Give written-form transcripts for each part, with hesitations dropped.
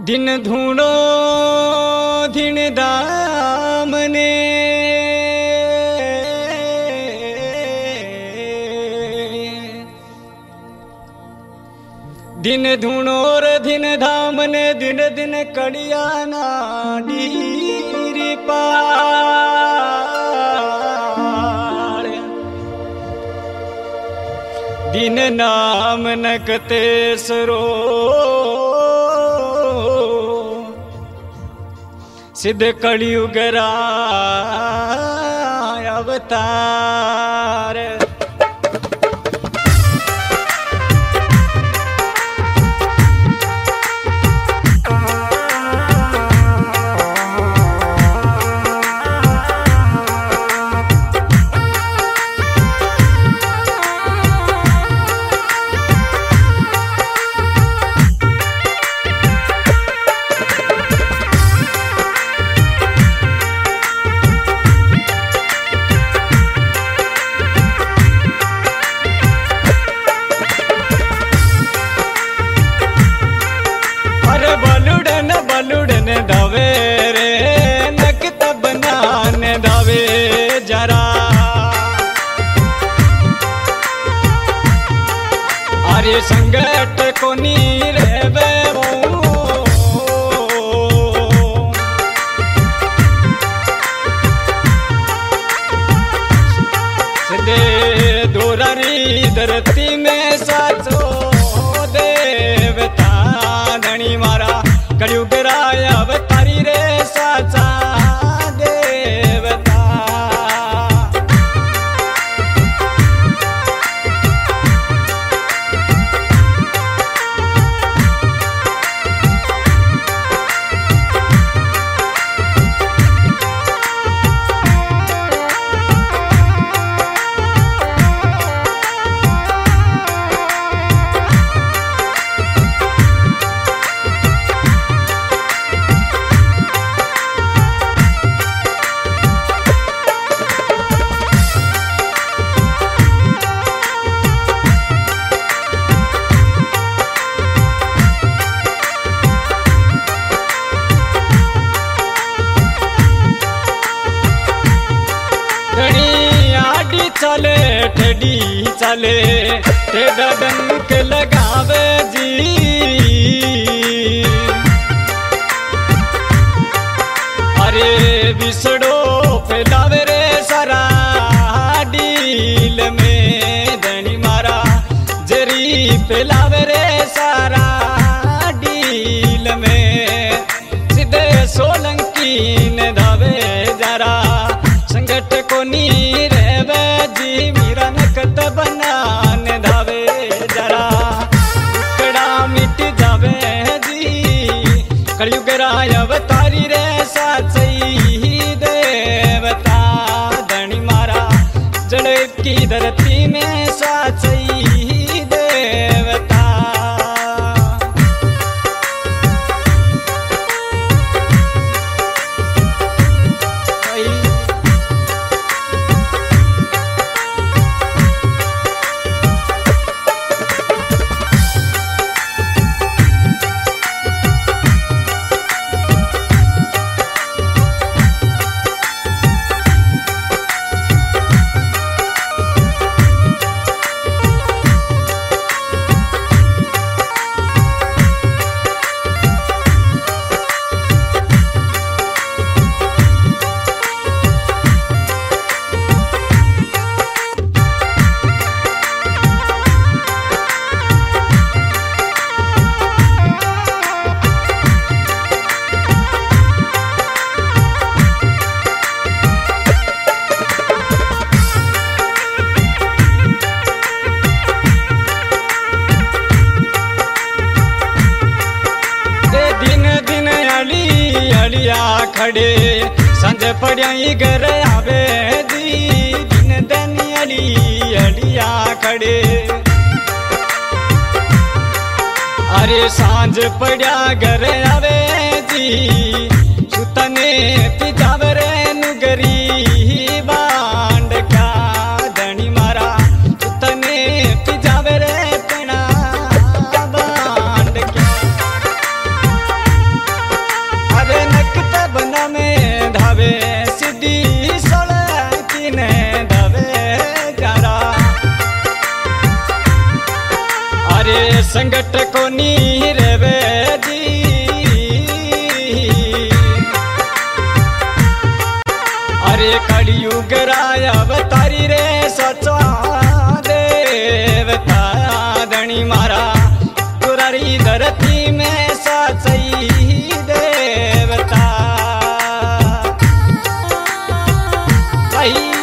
दिन धूणो धिन दामने दिन धूणो र दिन धामने दिन दिन कड़िया ना डीरी पार दिन नाम नकते सरो सिद्ध कलयुग राय अवतार बलुड़न दावे रे नकत बनाने दावे जरा अरे संगत को नी रे सिद्धे दोरारी धरती में साचो देवता धनी मारा कलयुग राय अवतारी रे साचा देवता चले ठेडी चले ठेडा डंक लगावे जी अरे बिसड़ो फैलावे रे सारा डील में धनी मारा जरी फैलावे रे सारा डील में सीधे सोलंकी ने धावे जरा संगठ को नी जी मीरा नकत बनाने धावे जरा कड़ा मिट जावे जी कलयुग राय अवतारी रे साचई देवता धनी मारा जड़ की धरती में साचई देवता खड़े संज पड़िया घर आवे जी दिन दिन अड़िया खड़े अरे सांझ पड़िया घर आवे जी सुतने पिजावे रे नुगरी बांड का धनी मारा सुतने पिजावे रे पना बांड का संगट को नी रेवे जी अरे कलयुग राय अवतारी रे सचा देवता धनी मारा दुरारी धरती में सचई देवता भाई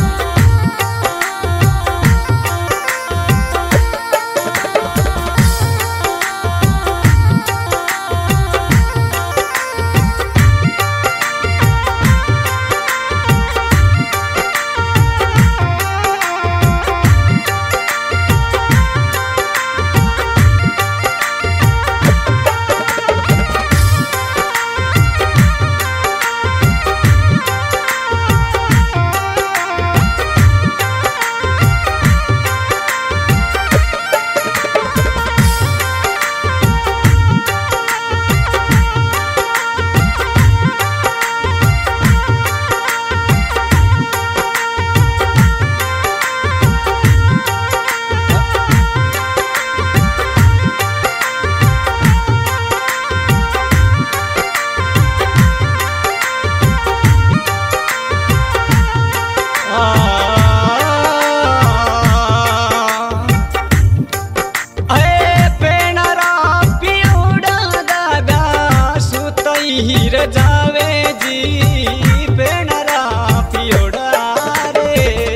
हीर जावे जी बेनरा पियोड़ा रे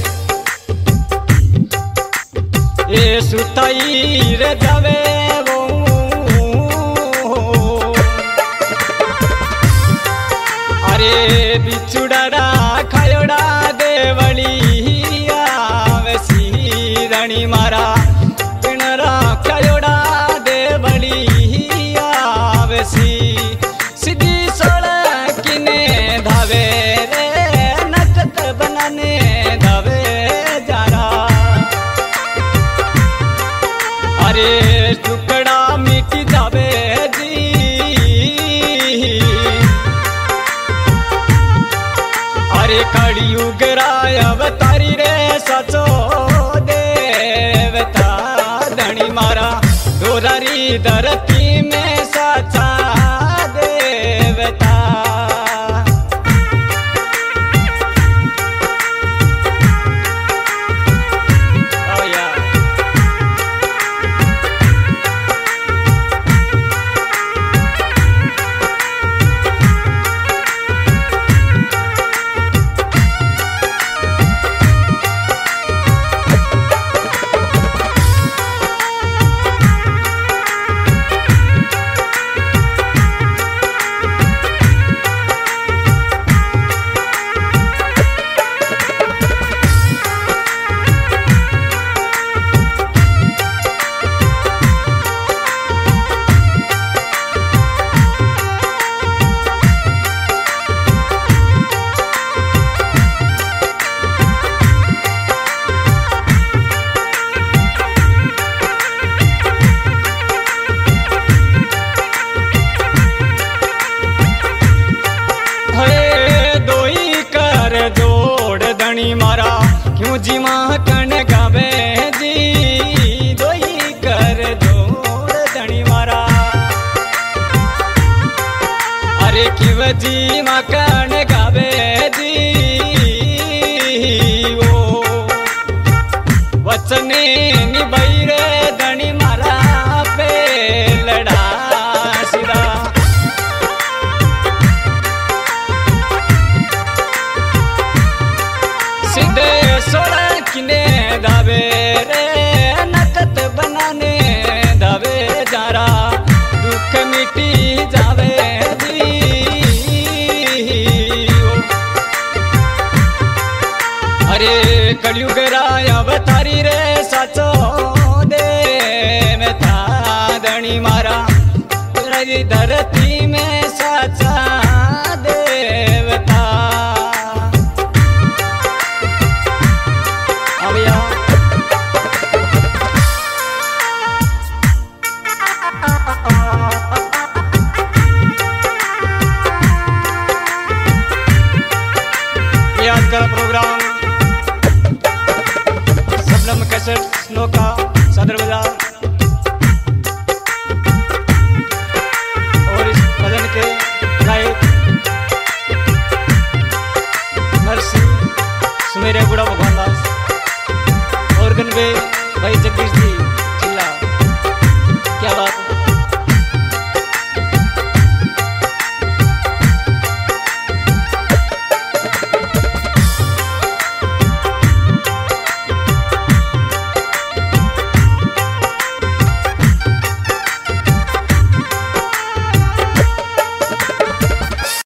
ये सुताईर जावे वो अरे बिछुड़ा खायोड़ा देवली आवे सीरणी मारा बेनरा खायोड़ा देवली आवे सी धावे रे नचत बनाने धावे जारा अरे टुकड़ा मिट जावे जी अरे कलयुग राय अवतारी रे सचो देवता धनी मारा दोरारी धरती में सचा देवता मारा क्यों जी माँ कन गावे जी दोई कर जोड़ धनी मारा अरे क्यों जी माँ कन गावे जी वो वचने निभाई रे धनी मारा पे लड़ा सिरा सीधे सोड़ा किने दावे रे नकत बनाने दावे जारा दुख मिटी जावे जी अरे कलयुग राय अवतारी रे साचो देवता धनी मारा धरती में साचा देवता आज का प्रोग्राम सबनम कैसेट स्नो का सदर बाजार भाई जगदीश जी।